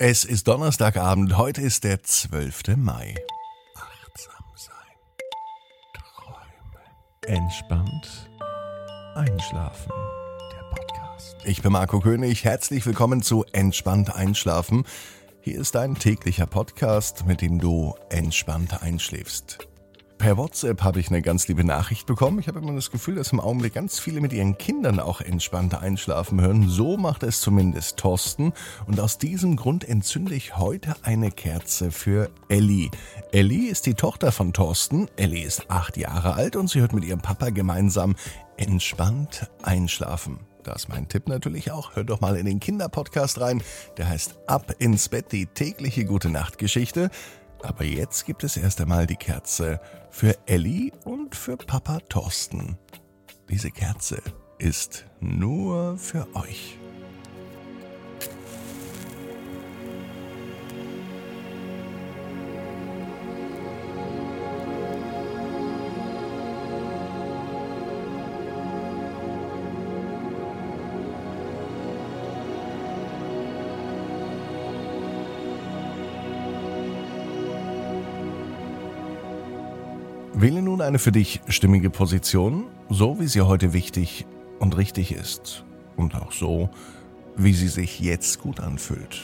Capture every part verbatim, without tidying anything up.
Es ist Donnerstagabend, heute ist der zwölfte Mai. Achtsam sein, träumen, entspannt einschlafen. Der Podcast. Ich bin Marco König, herzlich willkommen zu Entspannt einschlafen. Hier ist dein täglicher Podcast, mit dem du entspannt einschläfst. Per WhatsApp habe ich eine ganz liebe Nachricht bekommen. Ich habe immer das Gefühl, dass im Augenblick ganz viele mit ihren Kindern auch entspannt einschlafen hören. So macht es zumindest Thorsten. Und aus diesem Grund entzünde ich heute eine Kerze für Elli. Elli ist die Tochter von Thorsten. Elli ist acht Jahre alt und sie hört mit ihrem Papa gemeinsam entspannt einschlafen. Da ist mein Tipp natürlich auch. Hört doch mal in den Kinderpodcast rein. Der heißt Ab ins Bett, die tägliche Gute-Nacht-Geschichte. Aber jetzt gibt es erst einmal die Kerze für Elli und für Papa Thorsten. Diese Kerze ist nur für euch. Wähle nun eine für dich stimmige Position, so wie sie heute wichtig und richtig ist und auch so, wie sie sich jetzt gut anfühlt.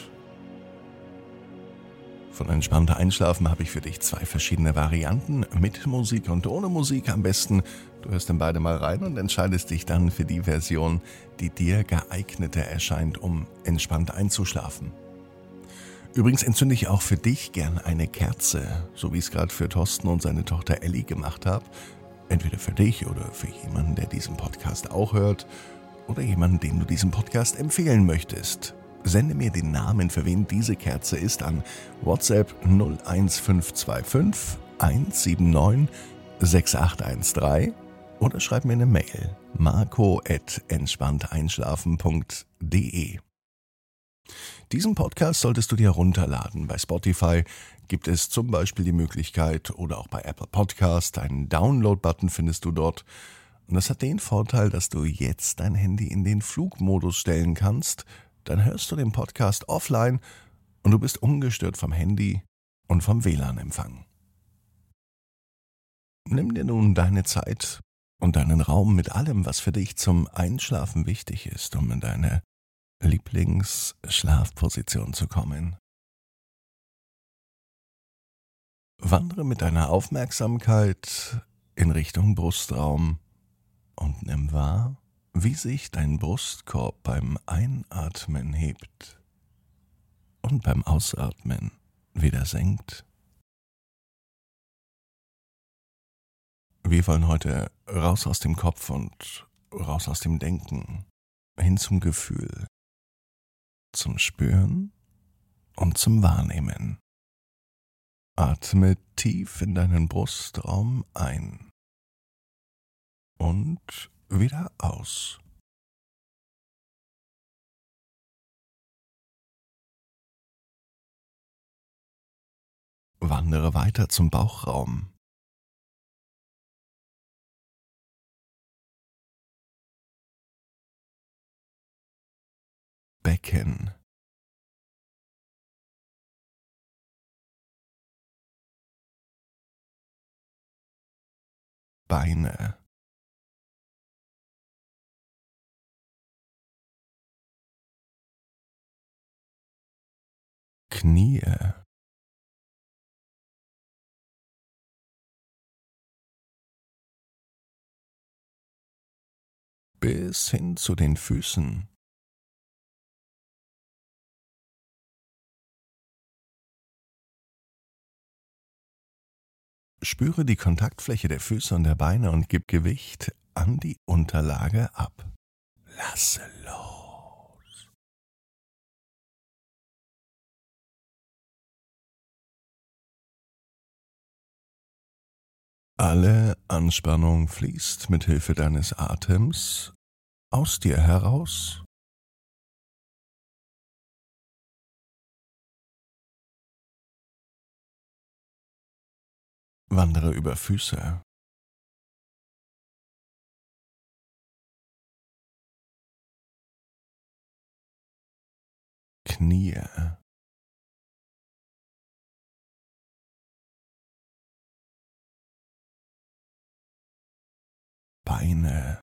Von entspannter Einschlafen habe ich für dich zwei verschiedene Varianten, mit Musik und ohne Musik am besten. Du hörst in beide mal rein und entscheidest dich dann für die Version, die dir geeigneter erscheint, um entspannt einzuschlafen. Übrigens entzünde ich auch für dich gern eine Kerze, so wie ich es gerade für Thorsten und seine Tochter Elli gemacht habe. Entweder für dich oder für jemanden, der diesen Podcast auch hört, oder jemanden, den du diesen Podcast empfehlen möchtest. Sende mir den Namen, für wen diese Kerze ist, an WhatsApp null eins fünf zwei fünf eins sieben neun sechs acht eins drei oder schreib mir eine Mail marco at entspannt einschlafen punkt de. Diesen Podcast solltest du dir runterladen. Bei Spotify gibt es zum Beispiel die Möglichkeit oder auch bei Apple Podcast, einen Download-Button findest du dort. Und das hat den Vorteil, dass du jetzt dein Handy in den Flugmodus stellen kannst. Dann hörst du den Podcast offline und du bist ungestört vom Handy und vom W L A N-Empfang. Nimm dir nun deine Zeit und deinen Raum mit allem, was für dich zum Einschlafen wichtig ist, um in deine Lieblingsschlafposition zu kommen. Wandere mit deiner Aufmerksamkeit in Richtung Brustraum und nimm wahr, wie sich dein Brustkorb beim Einatmen hebt und beim Ausatmen wieder senkt. Wir wollen heute raus aus dem Kopf und raus aus dem Denken, hin zum Gefühl, zum Spüren und zum Wahrnehmen. Atme tief in deinen Brustraum ein und wieder aus. Wandere weiter zum Bauchraum. Becken. Beine. Knie. Bis hin zu den Füßen. Spüre die Kontaktfläche der Füße und der Beine und gib Gewicht an die Unterlage ab. Lasse los. Alle Anspannung fließt mit Hilfe deines Atems aus dir heraus. Wandere über Füße. Knie. Zunge,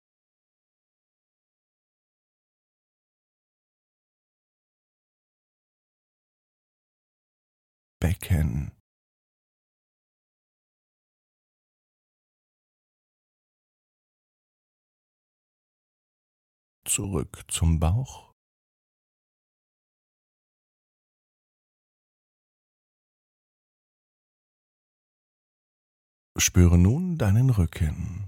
Becken, zurück zum Bauch, spüre nun deinen Rücken.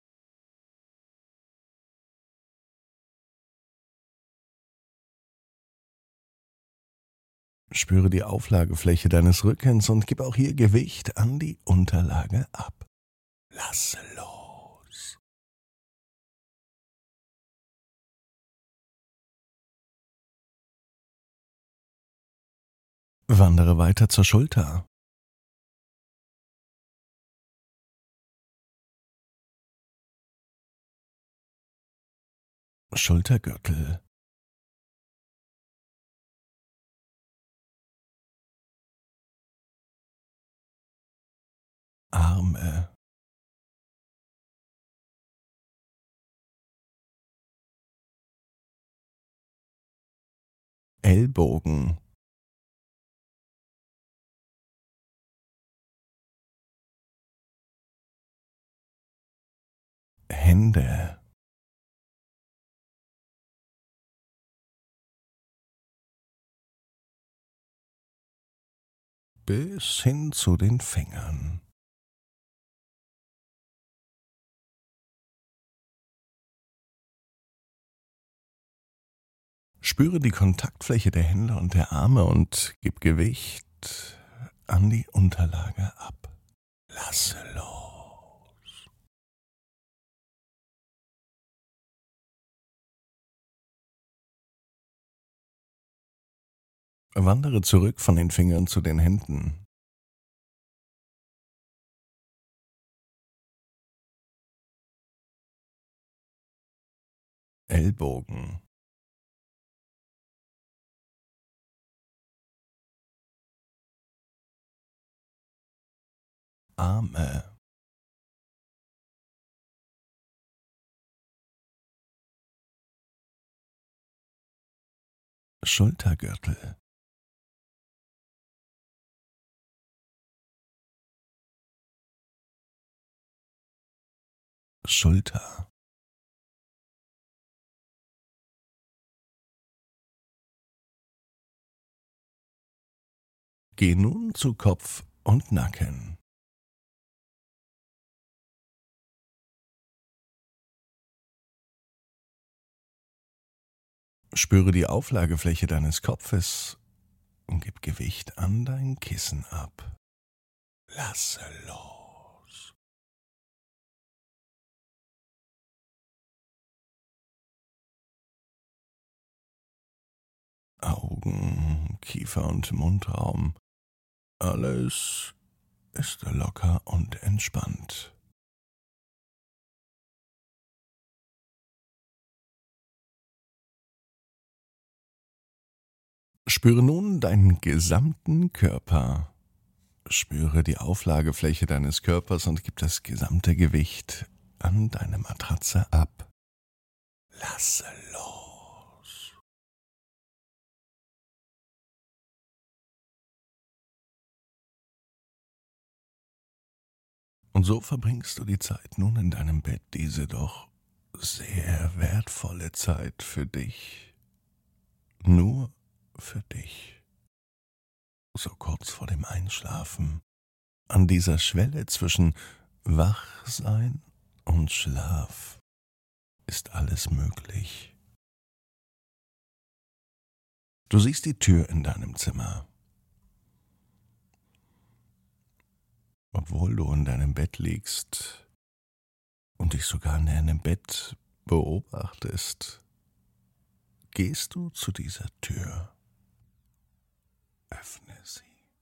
Spüre die Auflagefläche deines Rückens und gib auch hier Gewicht an die Unterlage ab. Lasse los. Wandere weiter zur Schulter. Schultergürtel, Arme, Ellbogen, Hände, bis hin zu den Fingern. Spüre die Kontaktfläche der Hände und der Arme und gib Gewicht an die Unterlage ab. Lasse los. Wandere zurück von den Fingern zu den Händen. Ellbogen, Arme, Schultergürtel, Schulter, geh nun zu Kopf und Nacken. Spüre die Auflagefläche deines Kopfes und gib Gewicht an dein Kissen ab. Lasse los. Augen, Kiefer und Mundraum. Alles ist locker und entspannt. Spüre nun deinen gesamten Körper. Spüre die Auflagefläche deines Körpers und gib das gesamte Gewicht an deine Matratze ab. Lasse los. Und so verbringst du die Zeit nun in deinem Bett, diese doch sehr wertvolle Zeit für dich. Nur für dich. So kurz vor dem Einschlafen, an dieser Schwelle zwischen Wachsein und Schlaf, ist alles möglich. Du siehst die Tür in deinem Zimmer. Obwohl du in deinem Bett liegst und dich sogar in deinem Bett beobachtest, gehst du zu dieser Tür. Öffne sie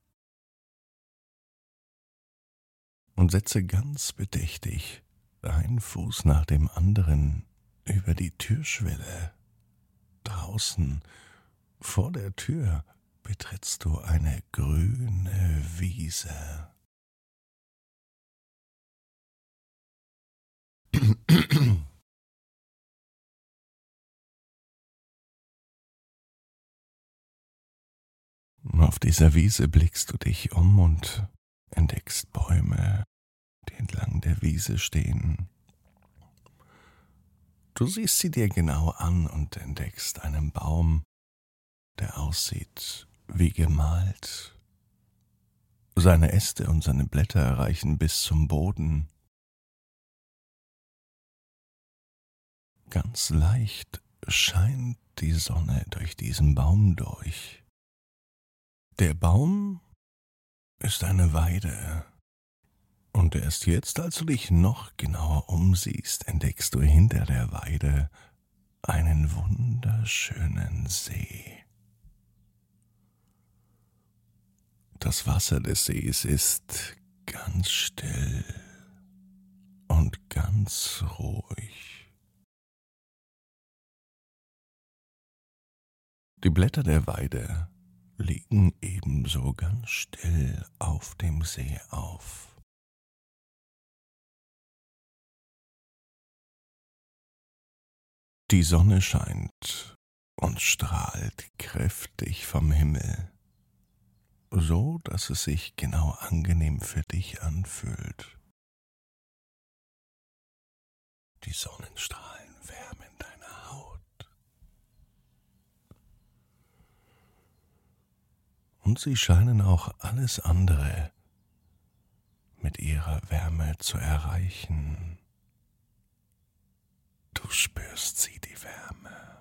und setze ganz bedächtig einen Fuß nach dem anderen über die Türschwelle. Draußen vor der Tür betrittst du eine grüne Wiese. Auf dieser Wiese blickst du dich um und entdeckst Bäume, die entlang der Wiese stehen. Du siehst sie dir genau an und entdeckst einen Baum, der aussieht wie gemalt. Seine Äste und seine Blätter reichen bis zum Boden. Ganz leicht scheint die Sonne durch diesen Baum durch. Der Baum ist eine Weide. Und erst jetzt, als du dich noch genauer umsiehst, entdeckst du hinter der Weide einen wunderschönen See. Das Wasser des Sees ist ganz still und ganz ruhig. Die Blätter der Weide liegen ebenso ganz still auf dem See auf. Die Sonne scheint und strahlt kräftig vom Himmel, so dass es sich genau angenehm für dich anfühlt. Die Sonnenstrahlen wärmen deine Haut. Und sie scheinen auch alles andere mit ihrer Wärme zu erreichen. Du spürst sie, die Wärme.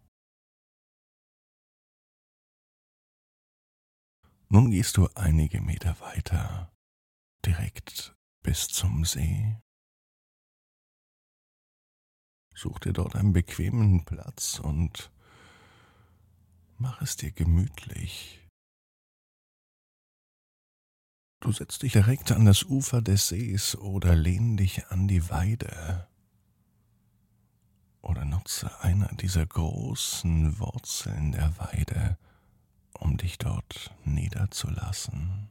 Nun gehst du einige Meter weiter, direkt bis zum See. Such dir dort einen bequemen Platz und mach es dir gemütlich. Du setzt dich direkt an das Ufer des Sees oder lehn dich an die Weide. Oder nutze einer dieser großen Wurzeln der Weide, um dich dort niederzulassen.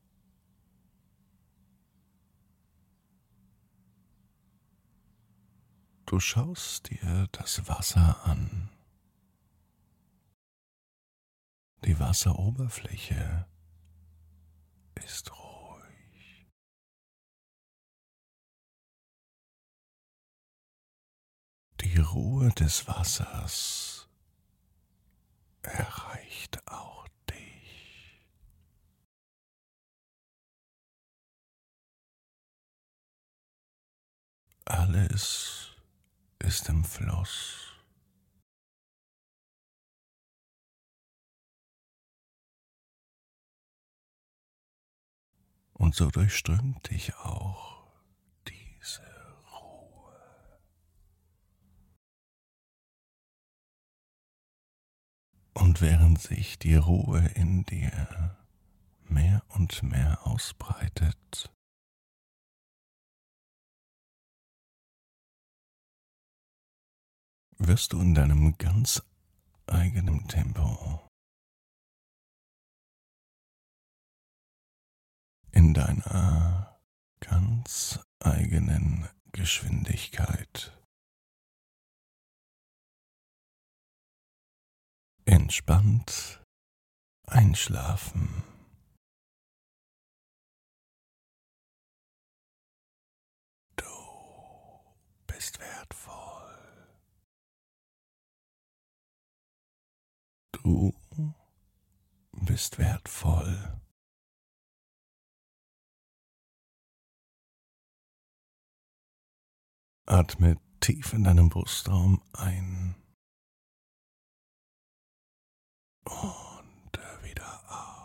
Du schaust dir das Wasser an. Die Wasseroberfläche ist ruhig. Die Ruhe des Wassers erreicht auch dich. Alles ist im Fluss. Und so durchströmt dich auch diese Ruhe. Und während sich die Ruhe in dir mehr und mehr ausbreitet, wirst du in deinem ganz eigenen Tempo, in deiner ganz eigenen Geschwindigkeit entspannt einschlafen. Du bist wertvoll. Du bist wertvoll. Atme tief in deinem Brustraum ein und wieder aus.